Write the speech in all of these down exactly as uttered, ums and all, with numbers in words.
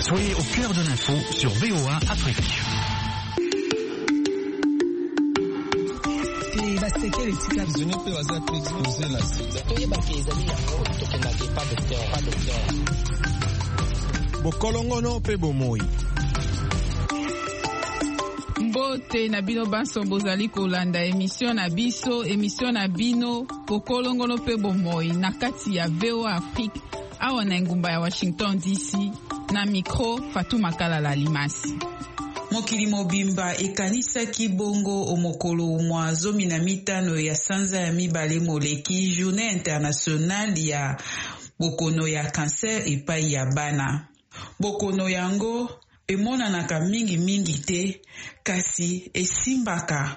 Soyez au cœur de l'info sur V O A Afrique. Bokolongono pe bomoi. Mbote na bino banso bozali kolanda emission na biso, emission na bino Bokolongono pe bomoi na kati ya V O A Afrique awa na ngumba ya Washington D C, na micro Fatuma Kalala Limasi. Mokili mobimba ekanisaki bongo omokolo mwa zomi na mitano ya sanza ya mibale moleki Journée internationale ya bokono ya cancer epai ya bana. Bokono yango emonanaka mingi mingi te, kasi esimbaka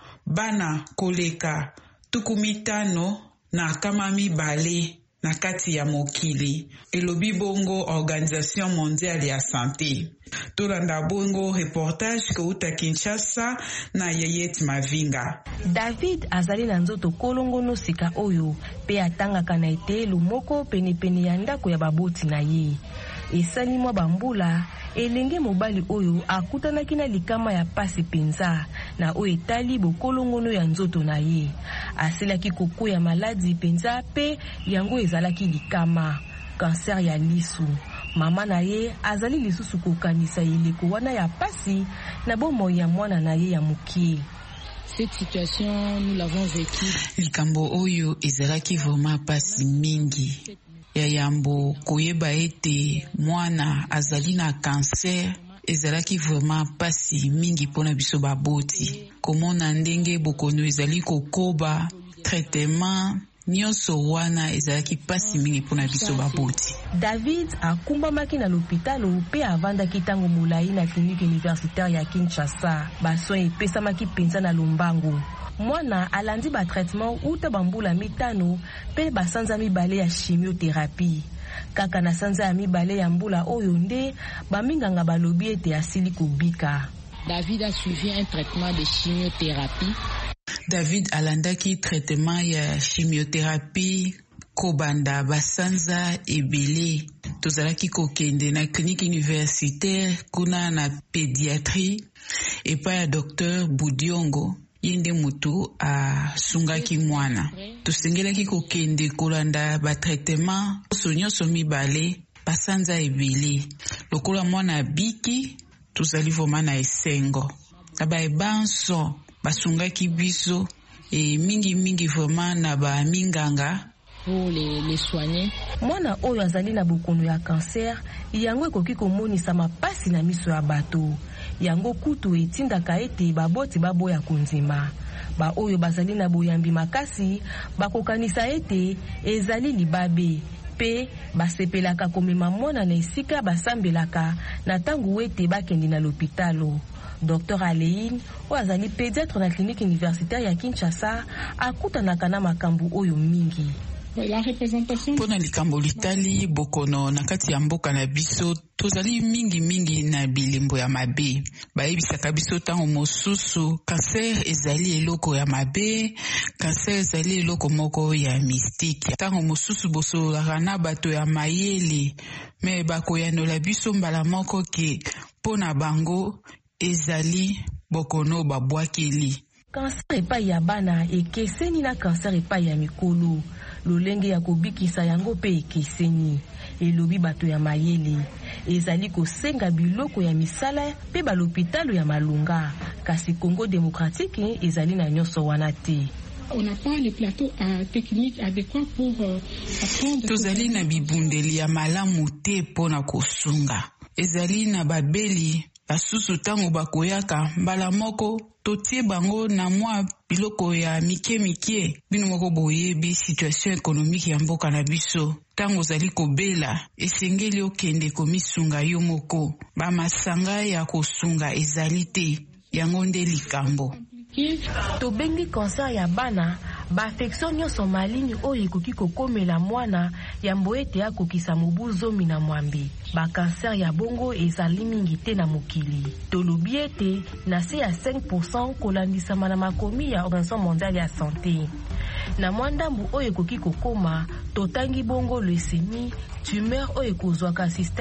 bana koleka tuku mitano na kama mibale na kati ya mokili. Elobi bongo Organisation Mondiale ya Santé. Tolanda bongo reportage kouta Kinshasa na Yeyet Mavinga. David azali na nzoto kolongono sika oyo pe atangaka na etelu moko penepene ya ndako ya baboti na ye. Esali mwa bambula elenge mobali oyo akutanaki na likama ya pasi penza na oyo etali bokolongono ya nzoto na ye. Aselaki koko ya maladi penza pe yango ezalaki likama cancer ya lisu. Mama na ye azali lisusu kokanisa eleko wana ya pasi na bomo ya mwana na ye ya mukie. Cette situation nous l'avons vécue. Likambo oyo ezalaki vraiment pasi mingi. Ya yambo koyeba ete mwana azali na cancer ezalaki vraiment pasi mingi pona biso baboti. Komona ndenge bokono ezali kokoba traitement nyonso wana ezalaki pasi mingi pona biso baboti. David akumbamaki na l'hôpital pe avandaki tango molai na clinique universitaire ya Kinshasa. Baso epesamaki penza na lombango. Mwana alandi ba traitement uta bambula mitano pe basanza mibale ya chimiothérapie. Kaka na sanza ya mibale ya mbula oyo nde baminganga balobi ete asili kobika. David a suivi un traitement de chimiothérapie. David alandaki traitement ya chimiothérapie kobanda basanza ebele. Tozalaki kokende na clinique universitaire kuna na pédiatrie epa ya docteur Budiongo. Yende mutu a sungaki mwana. Tusengelaki kokende kolanda ba traitement sonyoso mibale basanza ebele. Lokola mwana biki tuzali voma na esengo. Aba ebanso basungaki biso e mingi mingi voma na ba minganga pour les, les soigner. Mwana oyo azali na bokono ya cancer yango ekoki komonisa mapasi na miso ya bato. Yango kutu etindaka ete baboti baboya konzima. Ba oyo bazali na boyambi makasi bakokanisa ete ezali libabe pe basepelaka komema mwana na esika basambelaka na tangu ete bakende na l'hôpitalo. Docteur Aleine oyo azali pédiatre na clinique universitaire ya Kinshasa akutanaka na makambo oyo mingi. La représentation pona likambo litali bokono na kati ya mboka na biso tozali mingi mingi na bilembo ya mabe. Bayebisaka biso tango mosusu cancer ezali eloko ya mabe, cancer ezali eloko moko ya mystique. Tango mosusu bosolaka na bato ya mayele me bakoyanola biso mbala moko ke pona bango ezali bokono babwakeli. Cancer epai ya bana ekeseni na cancer epai ya mikolo. Lolenge ya kobikisa yango pe ekeseni. Elobi bato ya mayele. Ezali kosenga biloko ya misala pe ba l'hôpital ya Malunga. Kasi Congo démocratique ezali na nyonso wana te. On n'a pas les plateaux euh, techniques adéquats pour euh, apprendre. Tozali na bibundeli ya malamu te pona kosunga. Ezali na babeli basusu tango bakoyaka mbala moko totie bango na mwa biloko ya mike mike. Bino moko boyebi situation économique ya mboka na biso. Tango zali kobela esengeli okende komisunga yo moko. Ba masanga ya kosunga ezali te. Yango nde likambo. Tobengi cancer ya bana ba affection nyonso malini oyo ekoki kokomela mwana ya mboete akokisa mobu zomi na mwambi. Ba cancer ya bongo ezali mingi te na mokili. Tolobi ete na se ya cinq pour cent kolandisama na makomi ya Organisation Mondiale ya Santé. Na mwandambu oyo ekoki kokoma totangi bongo leucémie, tumeur oyo ekozwaka système